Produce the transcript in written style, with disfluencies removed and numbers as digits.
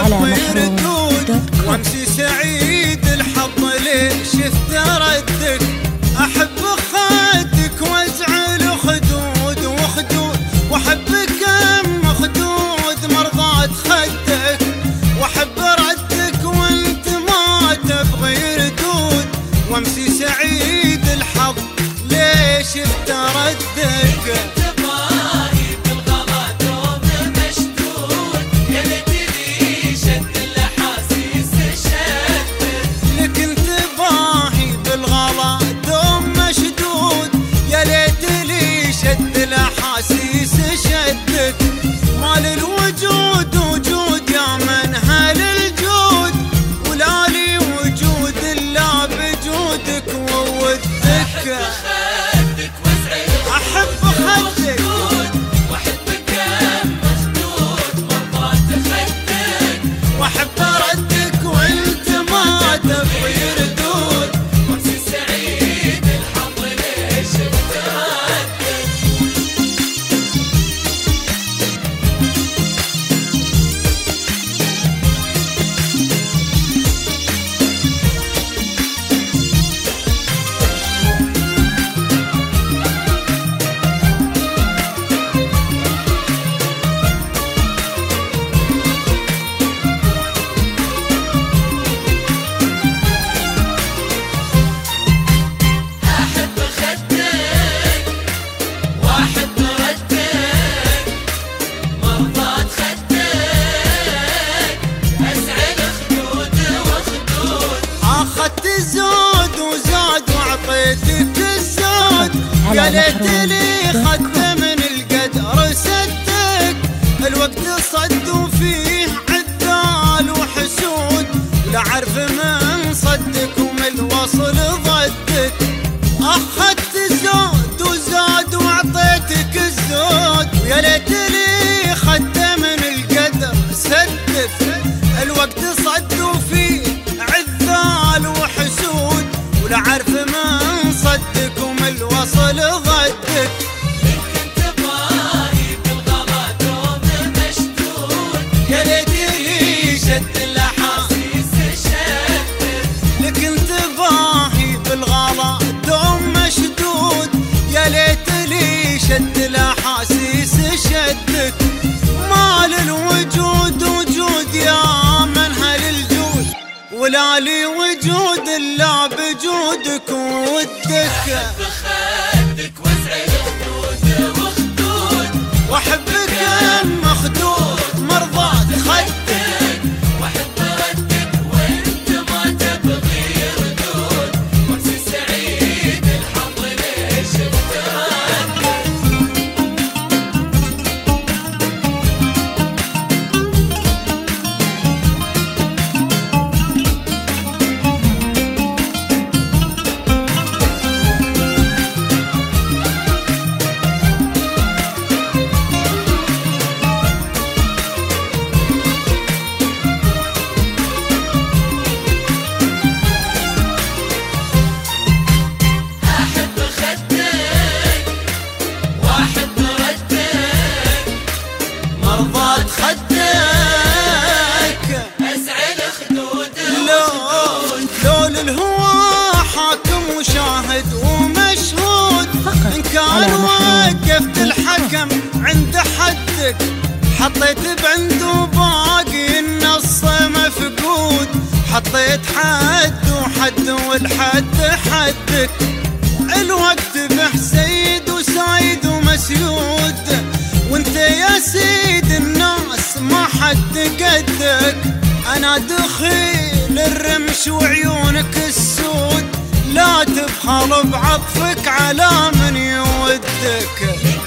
على محروم. وامسي سعيد الحظ ليش افتردك، احب خدك وازعل خدود وخدود، واحبك ام خدود مرضات خدك، واحب ردك وانت ما تبغي ردود. وامسي سعيد الحظ ليش افتردك، الأحاسيس شدك. مال الوجود وجود يا من هل الجود، ولا لي وجود إلا بجودك وودك. أحب خدك وأحبك مخدود مرضات خدك، وأحب ردك وأنت ما تبغي ردود. وامسي سعيد الحظ ليش افتردك. يا ليت لي خدت من القدر سدك، الوقت صدوا فيه عدال وحسود، ولا عرف من صدك ومن الوصل ضدك. اخذت زود وزاد وعطيتك الزود، ويا ليت لي خدت من القدر سدك، الوقت صدوا فيه عدال وحسود، ولا عرف من صدك ومن الوصل ضدك. كنت باهي بالغلا دوم مشدود، يا ليتني شد الاحاسيس شدك. كنت باهي بالغلا دوم مشدود، يا ليتني شد الاحاسيس شدك. مال الوجود وجود يا من هل الجود، ولا لي وجود الا بجودك وودك. احب خدك وازعل خدود وخدود، واحبك ام خدود مرضات خدك، واحب ردك وانت ما تبغي ردود. وامسي سعيد الحظ ليش افتردك. مرضات خدك ازعل خدود. لون الهوى حاكم وشاهد ومشهود، ان كان وقفت الحكم عند حدك، حطيت بعنده باقي النص مفقود. حطيت حد وحد والحد حدك، الوقت بحسيد وسايد ومسيود، وانت يا سيد الناس ما حد قدك. انا دخيل الرمش وعيونك السود، لا تبخل بعطفك على من يودك.